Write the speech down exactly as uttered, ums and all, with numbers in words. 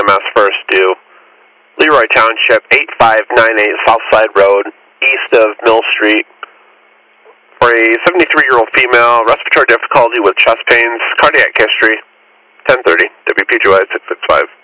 M S first due. Leroy Township, eight five nine eight Southside Road, east of Mill Street. For a seventy-three-year-old female, respiratory difficulty with chest pains, cardiac history, ten thirty, W P G Y six six five.